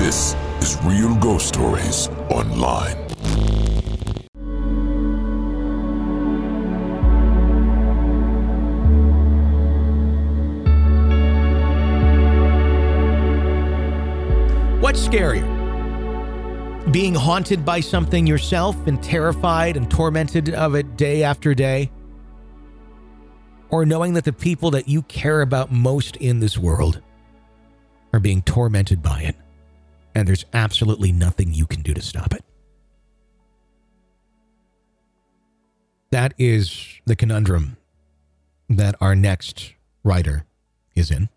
This is Real Ghost Stories Online. What's scarier? Being haunted by something yourself and terrified and tormented of it day after day? Or knowing that the people that you care about most in this world are being tormented by it, and there's absolutely nothing you can do to stop it? That is the conundrum that our next writer is in.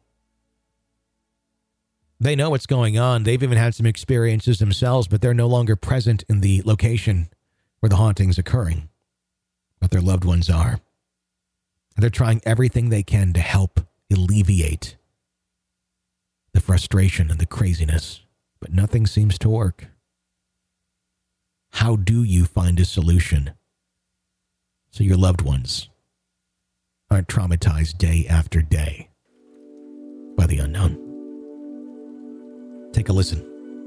They know what's going on. They've even had some experiences themselves, but they're no longer present in the location where the haunting's occurring. But their loved ones are. They're trying everything they can to help alleviate the frustration and the craziness, but nothing seems to work. How do you find a solution so your loved ones aren't traumatized day after day by the unknown? Take a listen.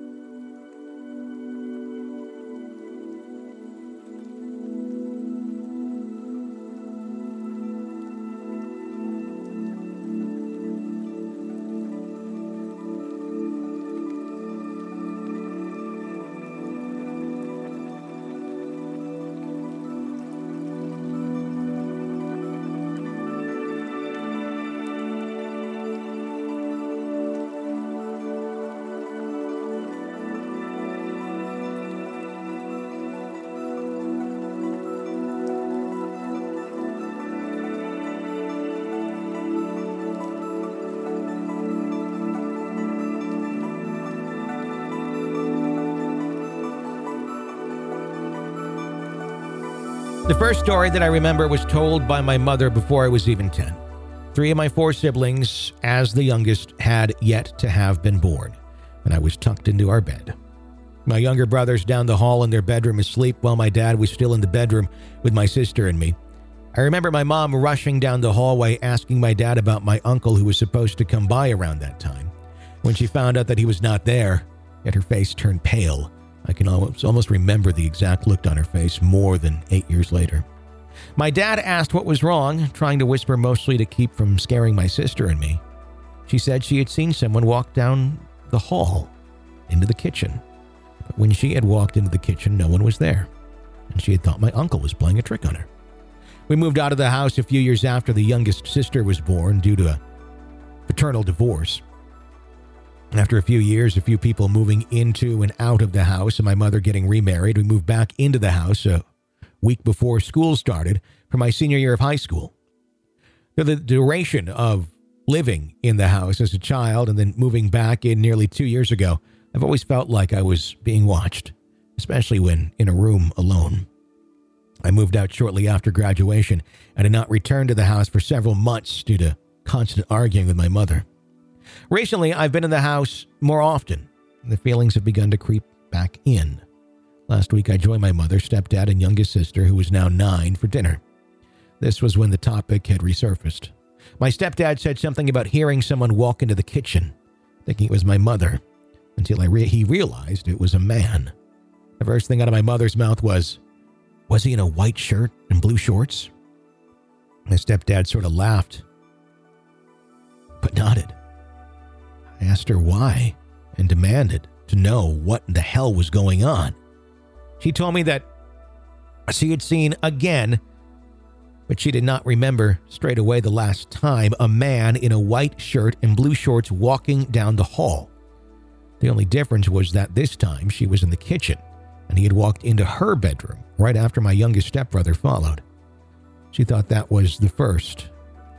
The first story that I remember was told by my mother before I was even 10. 3 of my 4 siblings, as the youngest, had yet to have been born, and I was tucked into our bed. My younger brothers down the hall in their bedroom asleep while my dad was still in the bedroom with my sister and me. I remember my mom rushing down the hallway asking my dad about my uncle who was supposed to come by around that time. When she found out that he was not there, yet her face turned pale. I can almost remember the exact look on her face more than 8 years later. My dad asked what was wrong, trying to whisper mostly to keep from scaring my sister and me. She said she had seen someone walk down the hall into the kitchen. But when she had walked into the kitchen, no one was there, and she had thought my uncle was playing a trick on her. We moved out of the house a few years after the youngest sister was born due to a paternal divorce. After a few years, a few people moving into and out of the house, and my mother getting remarried, we moved back into the house a week before school started for my senior year of high school. The duration of living in the house as a child and then moving back in nearly 2 years ago, I've always felt like I was being watched, especially when in a room alone. I moved out shortly after graduation and did not return to the house for several months due to constant arguing with my mother. Recently, I've been in the house more often, and the feelings have begun to creep back in. Last week, I joined my mother, stepdad, and youngest sister, who is now 9, for dinner. This was when the topic had resurfaced. My stepdad said something about hearing someone walk into the kitchen, thinking it was my mother, until he realized it was a man. The first thing out of my mother's mouth was he in a white shirt and blue shorts? My stepdad sort of laughed, but nodded. I asked her why and demanded to know what the hell was going on. She told me that she had seen again, but she did not remember straight away the last time a man in a white shirt and blue shorts walking down the hall. The only difference was that this time she was in the kitchen and he had walked into her bedroom right after my youngest stepbrother followed. She thought that was the first.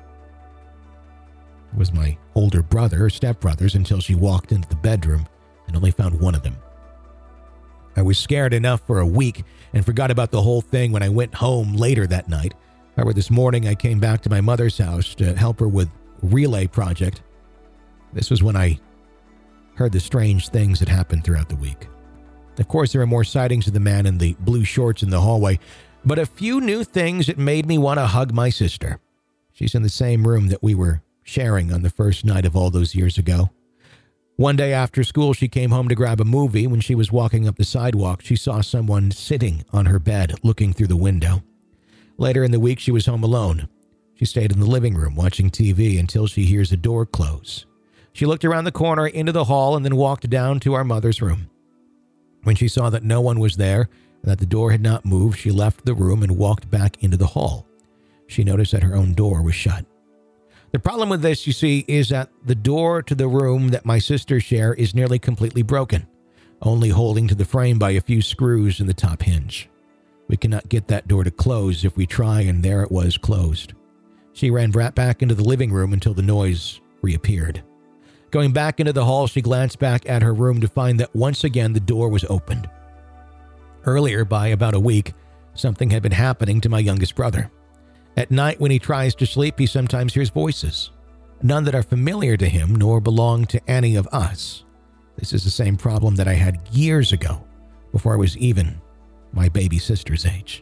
It was my older brother or stepbrothers until she walked into the bedroom and only found one of them. I was scared enough for a week and forgot about the whole thing when I went home later that night. However, this morning I came back to my mother's house to help her with a relay project. This was when I heard the strange things that happened throughout the week. Of course, there are more sightings of the man in the blue shorts in the hallway, but a few new things that made me want to hug my sister. She's in the same room that we were sharing on the first night of all those years ago. One day after school, she came home to grab a movie. When she was walking up the sidewalk, she saw someone sitting on her bed looking through the window. Later in the week, she was home alone. She stayed in the living room watching TV until she hears a door close. She looked around the corner into the hall and then walked down to our mother's room. When she saw that no one was there and that the door had not moved, she left the room and walked back into the hall. She noticed that her own door was shut. The problem with this, you see, is that the door to the room that my sisters share is nearly completely broken, only holding to the frame by a few screws in the top hinge. We cannot get that door to close if we try, and there it was closed. She ran right back into the living room until the noise reappeared. Going back into the hall, she glanced back at her room to find that once again the door was opened. Earlier, by about a week, something had been happening to my youngest brother. At night, when he tries to sleep, he sometimes hears voices, none that are familiar to him nor belong to any of us. This is the same problem that I had years ago, before I was even my baby sister's age.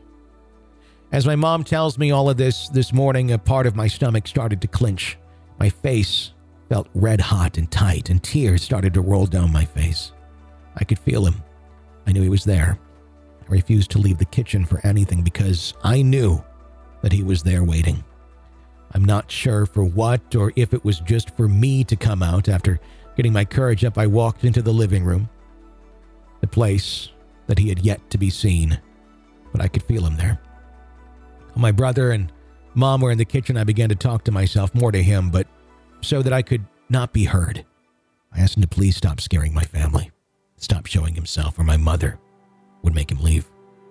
As my mom tells me all of this morning, a part of my stomach started to clench. My face felt red hot and tight, and tears started to roll down my face. I could feel him. I knew he was there. I refused to leave the kitchen for anything because I knew that he was there waiting. I'm not sure for what, or if it was just for me to come out. After getting my courage up, I walked into the living room, the place that he had yet to be seen, but I could feel him there. When my brother and mom were in the kitchen, I began to talk to myself, more to him, but so that I could not be heard. I asked him to please stop scaring my family, stop showing himself, or my mother would make him leave.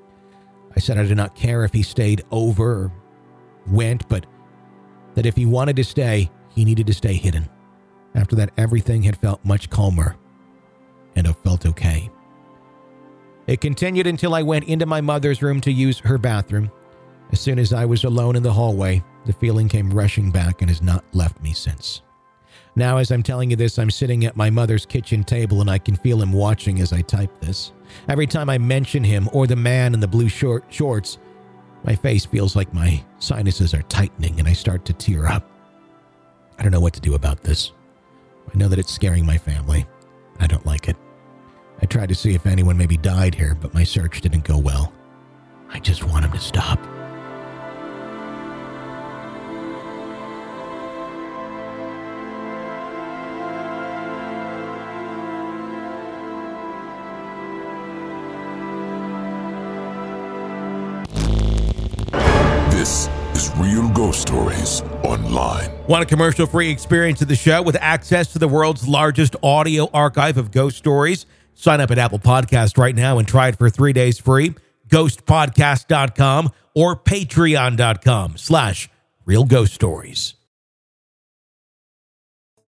I said I did not care if he stayed over or went, but that if he wanted to stay, he needed to stay hidden. After that, everything had felt much calmer, and I felt okay. It continued until I went into my mother's room to use her bathroom. As soon as I was alone in the hallway, the feeling came rushing back and has not left me since. Now, as I'm telling you this, I'm sitting at my mother's kitchen table and I can feel him watching as I type this. Every time I mention him or the man in the blue shorts, my face feels like my sinuses are tightening and I start to tear up. I don't know what to do about this. I know that it's scaring my family. I don't like it. I tried to see if anyone maybe died here, but my search didn't go well. I just want him to stop. This is Real Ghost Stories Online. Want a commercial-free experience of the show with access to the world's largest audio archive of ghost stories? Sign up at Apple Podcast right now and try it for 3 days free. Ghostpodcast.com or patreon.com/realghoststories.